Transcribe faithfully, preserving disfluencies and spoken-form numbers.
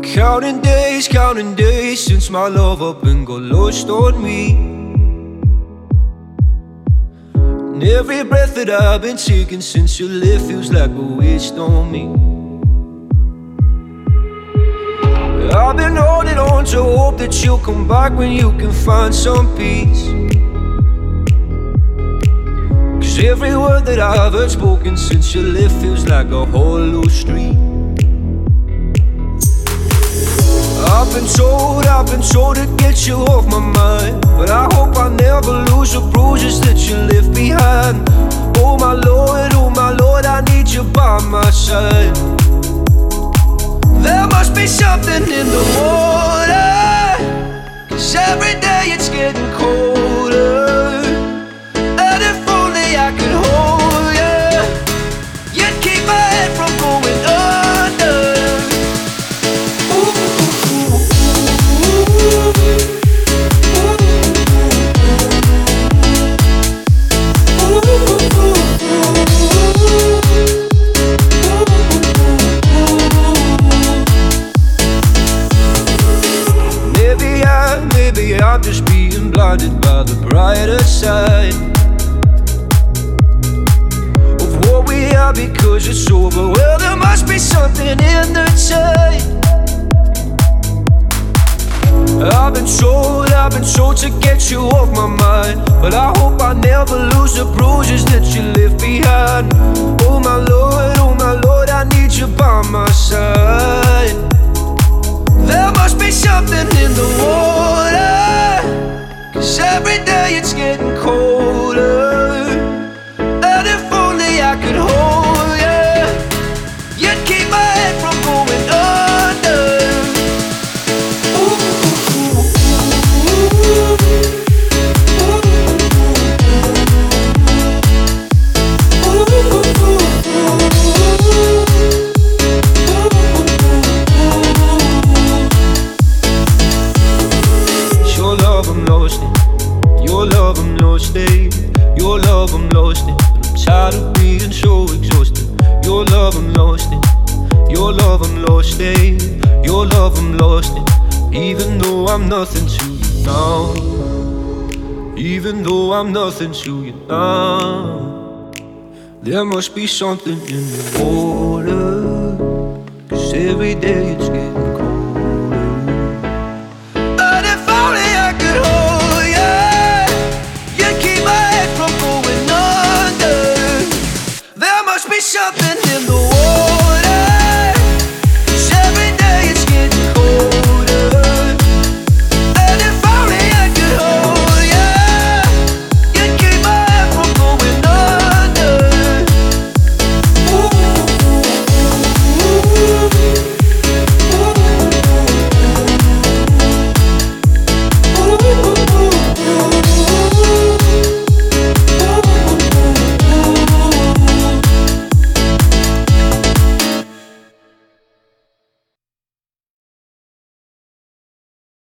Counting days, counting days since my love up and got lost on me. And every breath that I've been taking since you left feels like a waste on me. I've been holding on to hope that you'll come back when you can find some peace. Cause every word that I've heard spoken since you left feels like a hollow street. I've been told, I've been told to get you off my mind, but I hope I never lose the bruises that you left behind. Oh my Lord, oh my Lord, I need you by my side. There must be something in the water, cause every day it's getting colder. And if only I could hold you, you'd keep my head from going under. Maybe I'm just being blinded by the brighter side of what we are because it's over. Well, there must be something in the tide. I've been told, I've been told to get you off my mind, but I hope I never lose the bruises that you left behind. Oh my Lord, oh my Lord, I need you by my side. There must be something in the water, cause every day it's getting colder. And if only I could hold you, you'd keep my head from going under. Your love I'm lost in, your love I'm lost in, but I'm tired of being so exhausted. Your love I'm lost in, your love I'm lost in, your love I'm lost in. Even though I'm nothing to you now, even though I'm nothing to you now, there must be something in the water, cause every day it's getting